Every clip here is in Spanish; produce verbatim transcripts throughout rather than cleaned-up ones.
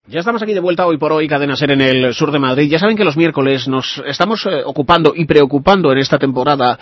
Ya estamos aquí de vuelta hoy por hoy, Cadena SER en el sur de Madrid. Ya saben que los miércoles nos estamos eh, ocupando y preocupando en esta temporada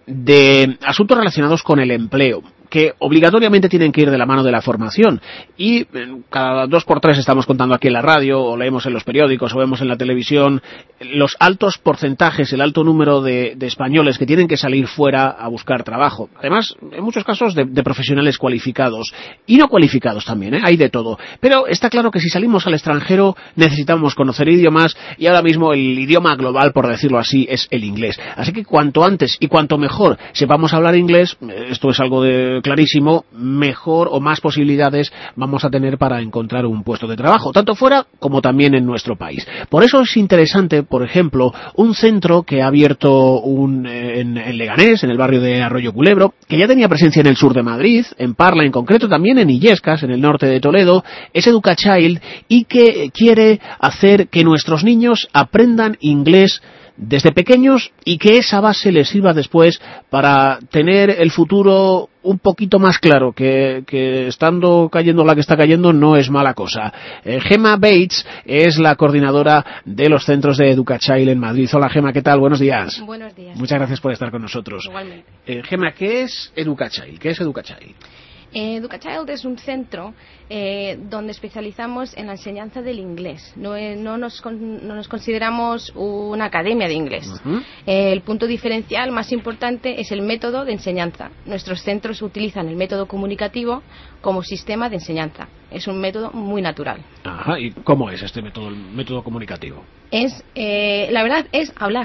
de asuntos relacionados con el empleo, que obligatoriamente tienen que ir de la mano de la formación. Y eh, cada dos por tres estamos contando aquí en la radio, o leemos en los periódicos, o vemos en la televisión, los altos porcentajes, el alto número de, de españoles que tienen que salir fuera a buscar trabajo. Además, en muchos casos, de, de profesionales cualificados. Y no cualificados también, ¿eh? Hay de todo. Pero está claro que si salimos al extranjero necesitamos conocer idiomas, y ahora mismo el idioma global, por decirlo así, es el inglés. Así que cuanto antes y cuanto mejor sepamos hablar inglés, esto es algo de clarísimo, mejor o más posibilidades vamos a tener para encontrar un puesto de trabajo, tanto fuera como también en nuestro país. Por eso es interesante, por ejemplo, un centro que ha abierto un, en, en Leganés, en el barrio de Arroyo Culebro, que ya tenía presencia en el sur de Madrid, en Parla en concreto, también en Illescas, en el norte de Toledo, es Educachild, y que quiere hacer que nuestros niños aprendan inglés desde pequeños y que esa base les sirva después para tener el futuro un poquito más claro, que, que estando cayendo la que está cayendo no es mala cosa. Eh, Gemma Bates es la coordinadora de los centros de Educachild en Madrid. Hola Gemma, ¿qué tal? Buenos días. Buenos días. Muchas gracias por estar con nosotros. Igualmente. Eh, Gemma, ¿qué es Educachild? ¿Qué es Educachild? Eh, Educachild es un centro eh, donde especializamos en la enseñanza del inglés. No, eh, no, nos, con, no nos consideramos una academia de inglés. Uh-huh. Eh, el punto diferencial más importante es el método de enseñanza. Nuestros centros utilizan el método comunicativo como sistema de enseñanza. Es un método muy natural. Ajá. ¿Y cómo es este método, el método comunicativo? Es, eh, la verdad, es hablar.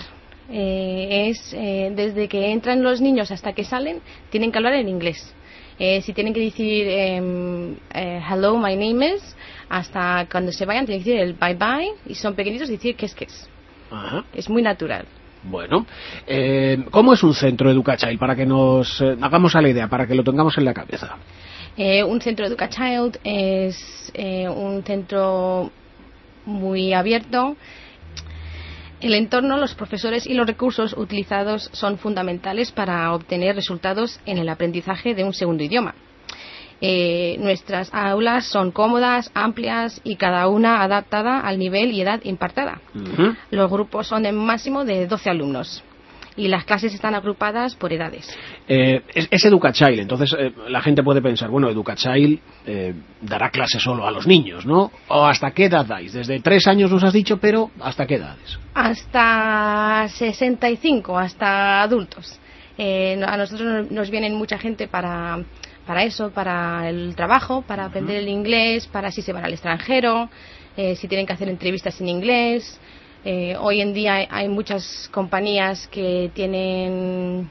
Eh, es eh, desde que entran los niños hasta que salen, tienen que hablar en inglés. Eh, si tienen que decir eh, eh, hello, my name is, hasta cuando se vayan tienen que decir el bye bye, y son pequeñitos decir que es que es. Ajá. Es muy natural. Bueno, eh, ¿cómo es un centro Educachild? Para que nos eh, hagamos a la idea, para que lo tengamos en la cabeza. Eh, un centro Educachild es eh, un centro muy abierto. El entorno, los profesores y los recursos utilizados son fundamentales para obtener resultados en el aprendizaje de un segundo idioma. Eh, nuestras aulas son cómodas, amplias y cada una adaptada al nivel y edad impartida. Uh-huh. Los grupos son en máximo de doce alumnos. Y las clases están agrupadas por edades. Eh, es, es Educachild, entonces eh, la gente puede pensar, bueno, Educachild eh, dará clases solo a los niños, ¿no? ¿O hasta qué edad dais? Desde tres años nos has dicho, pero ¿hasta qué edades? Hasta sesenta y cinco, hasta adultos. Eh, a nosotros nos vienen mucha gente para, para eso, para el trabajo, para aprender uh-huh. el inglés, para si se van al extranjero, eh, si tienen que hacer entrevistas en inglés. Eh, hoy en día hay, hay muchas compañías que tienen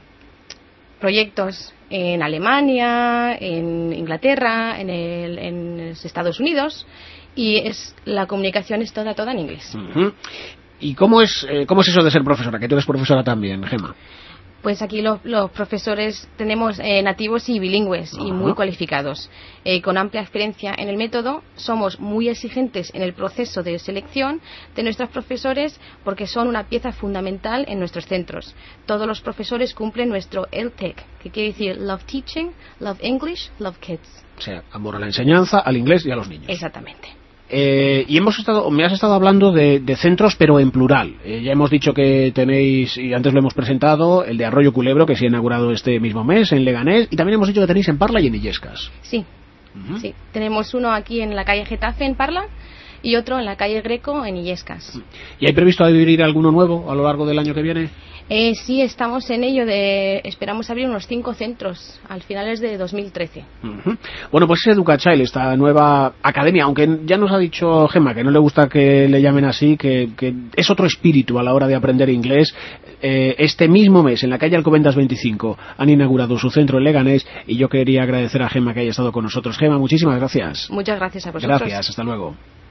proyectos en Alemania, en Inglaterra, en, el, en los Estados Unidos, y es la comunicación es toda toda en inglés. Uh-huh. ¿Y cómo es eh, cómo es eso de ser profesora? Que tú eres profesora también, Gemma. Pues aquí los, los profesores tenemos eh, nativos y bilingües uh-huh. y muy cualificados, eh, con amplia experiencia en el método. Somos muy exigentes en el proceso de selección de nuestros profesores porque son una pieza fundamental en nuestros centros. Todos los profesores cumplen nuestro L T E C, que quiere decir Love Teaching, Love English, Love Kids. O sea, amor a la enseñanza, al inglés y a los niños. Exactamente. Eh, y hemos estado, me has estado hablando de, de centros, pero en plural. Eh, ya hemos dicho que tenéis, y antes lo hemos presentado, el de Arroyo Culebro, que se ha inaugurado este mismo mes, en Leganés, y también hemos dicho que tenéis en Parla y en Illescas. Sí, uh-huh. sí. Tenemos uno aquí en la calle Getafe, en Parla, y otro en la calle Greco, en Illescas. ¿Y hay previsto abrir alguno nuevo a lo largo del año que viene? Eh, sí, estamos en ello. De, esperamos abrir unos cinco centros al finales de dos mil trece. Uh-huh. Bueno, pues es Educachild, esta nueva academia, aunque ya nos ha dicho Gemma que no le gusta que le llamen así, que, que es otro espíritu a la hora de aprender inglés. Eh, este mismo mes, en la calle Alcobendas veinticinco, han inaugurado su centro en Leganés, y yo quería agradecer a Gemma que haya estado con nosotros. Gemma, muchísimas gracias. Muchas gracias a vosotros. Gracias, hasta luego.